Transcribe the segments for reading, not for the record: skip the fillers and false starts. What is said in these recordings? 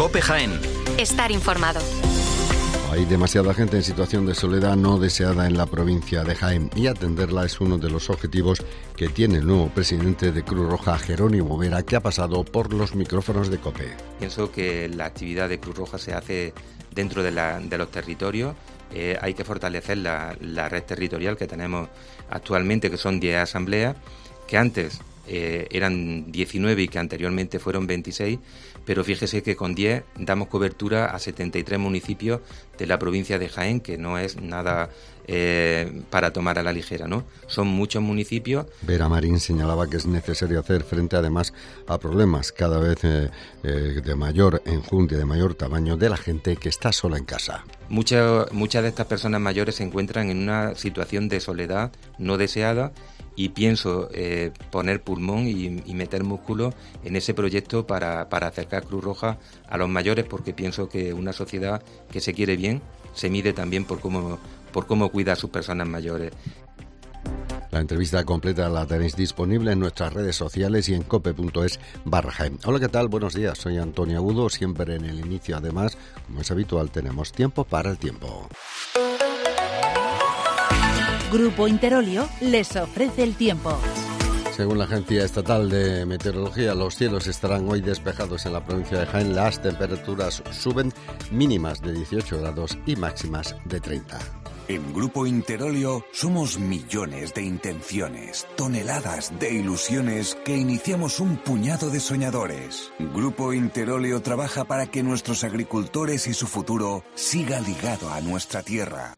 COPE Jaén. Estar informado. Hay demasiada gente en situación de soledad no deseada en la provincia de Jaén y atenderla es uno de los objetivos que tiene el nuevo presidente de Cruz Roja, Jerónimo Vera, que ha pasado por los micrófonos de COPE. Pienso que la actividad de Cruz Roja se hace dentro de los territorios. Hay que fortalecer la red territorial que tenemos actualmente, que son 10 asambleas, que antes eran 19 y que anteriormente fueron 26, pero fíjese que con 10 damos cobertura a 73 municipios de la provincia de Jaén, que no es nada para tomar a la ligera, ¿no? Son muchos municipios. Vera Marín señalaba que es necesario hacer frente además a problemas cada vez de mayor enjundia, de mayor tamaño, de la gente que está sola en casa. Muchas de estas personas mayores se encuentran en una situación de soledad no deseada, y pienso poner pulmón y meter músculo en ese proyecto para acercar Cruz Roja a los mayores, porque pienso que una sociedad que se quiere bien se mide también por cómo cuida a sus personas mayores. La entrevista completa la tenéis disponible en nuestras redes sociales y en cope.es/Jaén. Hola, ¿qué tal? Buenos días, soy Antonio Agudo. Siempre en el inicio, además, como es habitual, tenemos tiempo para el tiempo. Grupo Interolio les ofrece el tiempo. Según la Agencia Estatal de Meteorología, los cielos estarán hoy despejados en la provincia de Jaén. Las temperaturas suben, mínimas de 18 grados y máximas de 30. En Grupo Interolio somos millones de intenciones, toneladas de ilusiones que iniciamos un puñado de soñadores. Grupo Interolio trabaja para que nuestros agricultores y su futuro siga ligado a nuestra tierra.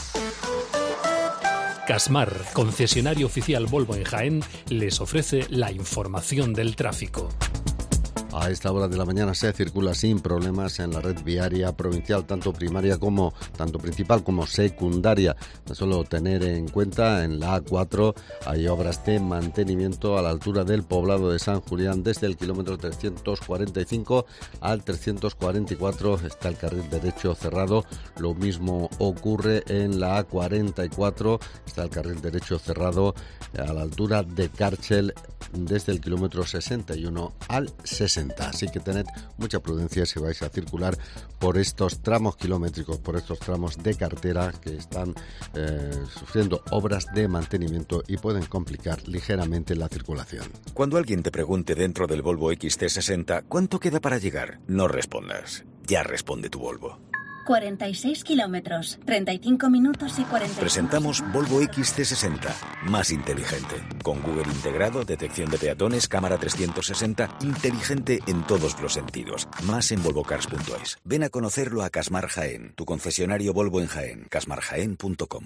Casmar, concesionario oficial Volvo en Jaén, les ofrece la información del tráfico. A esta hora de la mañana se circula sin problemas en la red viaria provincial, tanto principal como secundaria. Solo tener en cuenta, en la A4 hay obras de mantenimiento a la altura del poblado de San Julián, desde el kilómetro 345 al 344 está el carril derecho cerrado. Lo mismo ocurre en la A44, está el carril derecho cerrado a la altura de Cárchel, desde el kilómetro 61 al 60. Así que tened mucha prudencia si vais a circular por estos tramos kilométricos, por estos tramos de carretera que están sufriendo obras de mantenimiento y pueden complicar ligeramente la circulación. Cuando alguien te pregunte dentro del Volvo XC60 ¿cuánto queda para llegar? No respondas. Ya responde tu Volvo. 46 kilómetros, 35 minutos y 40. Presentamos Volvo XC60, más inteligente. Con Google integrado, detección de peatones, cámara 360, inteligente en todos los sentidos. Más en volvocars.es. Ven a conocerlo a Casmar Jaén, tu concesionario Volvo en Jaén, casmarjaén.com.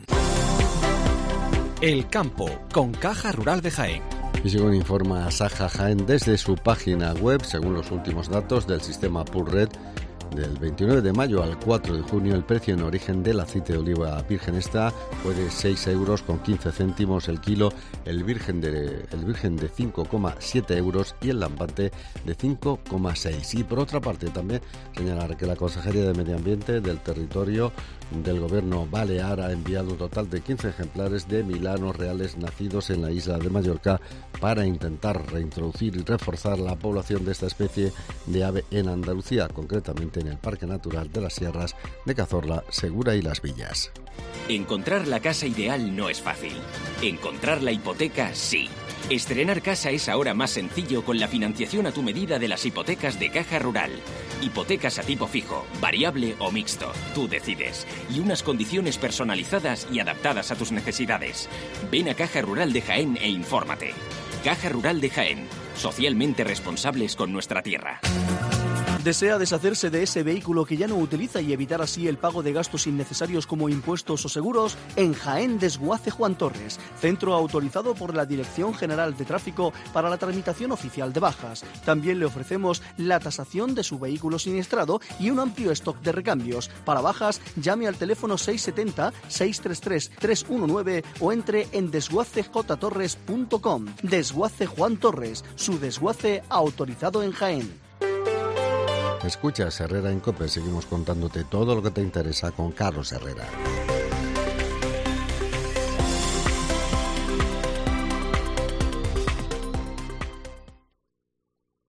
El campo, con Caja Rural de Jaén. Y según informa Saja Jaén desde su página web, según los últimos datos del sistema PURRED, del 29 de mayo al 4 de junio, el precio en origen del aceite de oliva virgen extra fue de 6 euros con 15 céntimos el kilo, el virgen de 5,7 euros y el lampante de 5,6. Y por otra parte también señalar que la Consejería de Medio Ambiente del Territorio del Gobierno Balear ha enviado un total de 15 ejemplares de milanos reales nacidos en la isla de Mallorca para intentar reintroducir y reforzar la población de esta especie de ave en Andalucía, concretamente en el Parque Natural de las Sierras de Cazorla, Segura y Las Villas. Encontrar la casa ideal no es fácil. Encontrar la hipoteca, sí. Estrenar casa es ahora más sencillo con la financiación a tu medida de las hipotecas de Caja Rural. Hipotecas a tipo fijo, variable o mixto, tú decides. Y unas condiciones personalizadas y adaptadas a tus necesidades. Ven a Caja Rural de Jaén e infórmate. Caja Rural de Jaén, socialmente responsables con nuestra tierra. ¿Desea deshacerse de ese vehículo que ya no utiliza y evitar así el pago de gastos innecesarios como impuestos o seguros? En Jaén Desguace Juan Torres, centro autorizado por la Dirección General de Tráfico para la tramitación oficial de bajas. También le ofrecemos la tasación de su vehículo siniestrado y un amplio stock de recambios. Para bajas, llame al teléfono 670-633-319 o entre en desguacejtorres.com. Desguace Juan Torres, su desguace autorizado en Jaén. Escuchas Herrera en COPE, seguimos contándote todo lo que te interesa con Carlos Herrera.